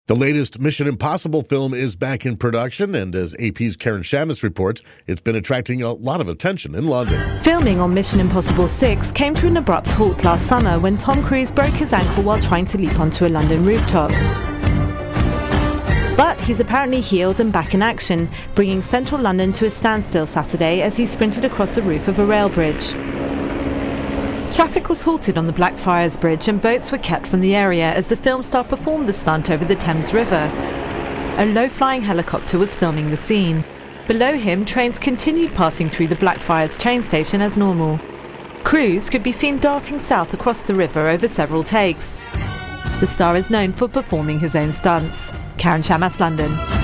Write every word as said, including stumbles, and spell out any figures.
The latest Mission Impossible film is back in production, and as A P's Karen Shamus reports, it's been attracting a lot of attention in London. Filming on Mission Impossible six came to an abrupt halt last summer when Tom Cruise broke his ankle while trying to leap onto a London rooftop. But he's apparently healed and back in action, bringing central London to a standstill Saturday as he sprinted across the roof of a rail bridge. Traffic was halted on the Blackfriars Bridge and boats were kept from the area as the film star performed the stunt over the Thames River. A low-flying helicopter was filming the scene. Below him, trains continued passing through the Blackfriars train station as normal. Cruise could be seen darting south across the river over several takes. The star is known for performing his own stunts. Karen Shamus, London.